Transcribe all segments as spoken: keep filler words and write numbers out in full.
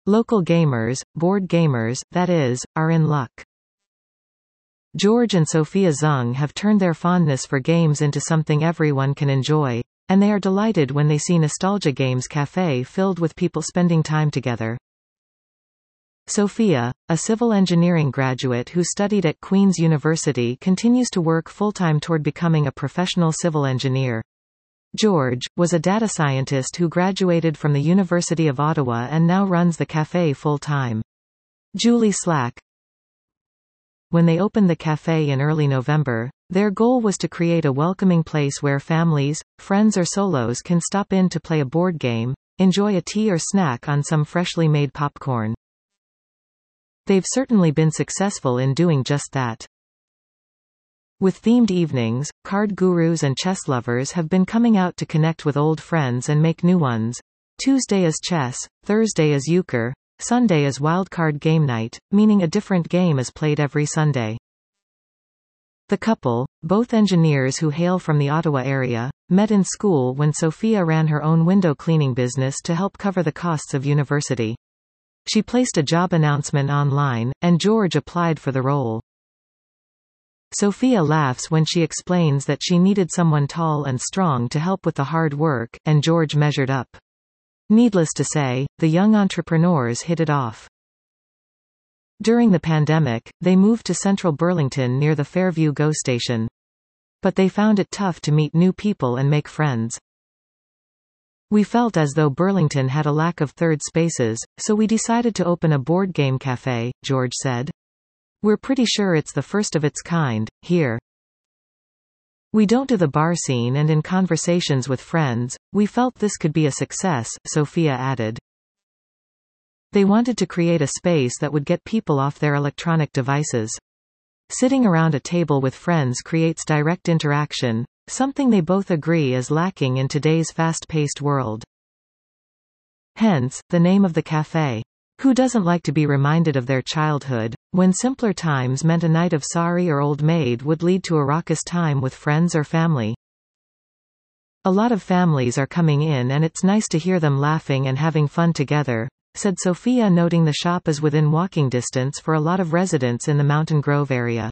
Local gamers, board gamers, that is, are in luck. George and Sophia Zung have turned their fondness for games into something everyone can enjoy, and they are delighted when they see Nostalgia Games Cafe filled with people spending time together. Sophia, a civil engineering graduate who studied at Queen's University, continues to work full-time toward becoming a professional civil engineer. George was a data scientist who graduated from the University of Ottawa and now runs the cafe full-time. Julie Slack. When they opened the cafe in early November, their goal was to create a welcoming place where families, friends or solos can stop in to play a board game, enjoy a tea or snack on some freshly made popcorn. They've certainly been successful in doing just that. With themed evenings, card gurus and chess lovers have been coming out to connect with old friends and make new ones. Tuesday is chess, Thursday is euchre, Sunday is wildcard game night, meaning a different game is played every Sunday. The couple, both engineers who hail from the Ottawa area, met in school when Sophia ran her own window cleaning business to help cover the costs of university. She placed a job announcement online, and George applied for the role. Sophia laughs when she explains that she needed someone tall and strong to help with the hard work, and George measured up. Needless to say, the young entrepreneurs hit it off. During the pandemic, they moved to central Burlington near the Fairview GO station. But they found it tough to meet new people and make friends. We felt as though Burlington had a lack of third spaces, so we decided to open a board game cafe, George said. We're pretty sure it's the first of its kind, here. We don't do the bar scene, and in conversations with friends, we felt this could be a success, Sophia added. They wanted to create a space that would get people off their electronic devices. Sitting around a table with friends creates direct interaction, something they both agree is lacking in today's fast-paced world. Hence, the name of the cafe. Who doesn't like to be reminded of their childhood, when simpler times meant a night of sorry or old maid would lead to a raucous time with friends or family? A lot of families are coming in and it's nice to hear them laughing and having fun together, said Sophia, noting the shop is within walking distance for a lot of residents in the Mountain Grove area.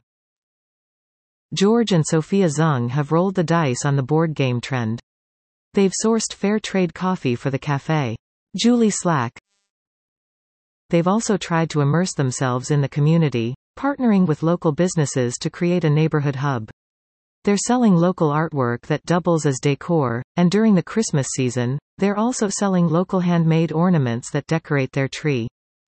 George and Sophia Zung have rolled the dice on the board game trend. They've sourced fair trade coffee for the cafe. Julie Slack. They've also tried to immerse themselves in the community, partnering with local businesses to create a neighborhood hub. They're selling local artwork that doubles as decor, and during the Christmas season, they're also selling local handmade ornaments that decorate their tree.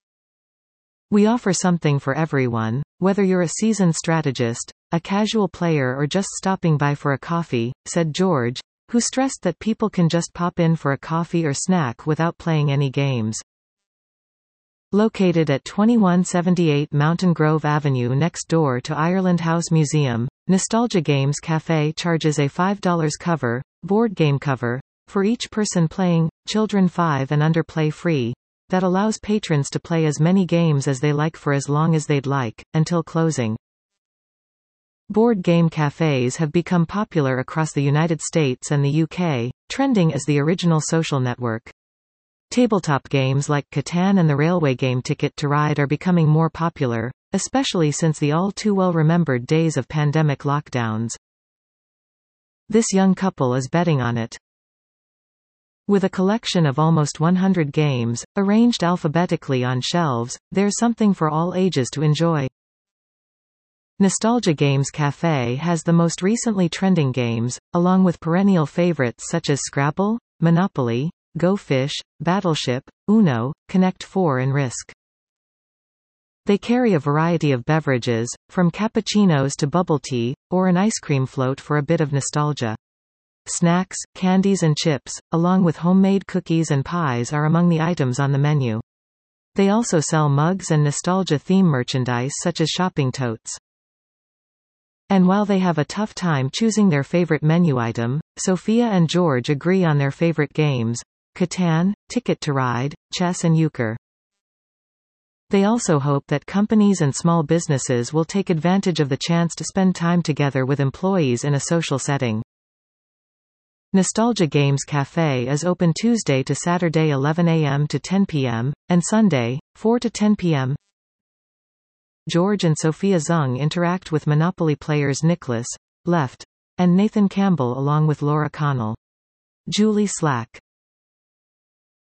We offer something for everyone, whether you're a seasoned strategist, a casual player or just stopping by for a coffee, said George, who stressed that people can just pop in for a coffee or snack without playing any games. Located at twenty-one seventy-eight Mountain Grove Avenue next door to Ireland House Museum, Nostalgia Games Cafe charges a five dollar cover, board game cover, for each person playing, children five and under play free, that allows patrons to play as many games as they like for as long as they'd like, until closing. Board game cafes have become popular across the United States and the U K, trending as the original social network. Tabletop games like Catan and the railway game Ticket to Ride are becoming more popular, especially since the all-too-well-remembered days of pandemic lockdowns. This young couple is betting on it. With a collection of almost one hundred games, arranged alphabetically on shelves, there's something for all ages to enjoy. Nostalgia Games Cafe has the most recently trending games, along with perennial favorites such as Scrabble, Monopoly, Go Fish, Battleship, Uno, Connect four and Risk. They carry a variety of beverages, from cappuccinos to bubble tea, or an ice cream float for a bit of nostalgia. Snacks, candies and chips, along with homemade cookies and pies are among the items on the menu. They also sell mugs and nostalgia-themed merchandise such as shopping totes. And while they have a tough time choosing their favorite menu item, Sophia and George agree on their favorite games: Catan, Ticket to Ride, chess and euchre. They also hope that companies and small businesses will take advantage of the chance to spend time together with employees in a social setting. Nostalgia Games Cafe is open Tuesday to Saturday eleven a m to ten p m, and Sunday, four to ten p m George and Sophia Zung interact with Monopoly players Nicholas, Left, and Nathan Campbell along with Laura Connell. Julie Slack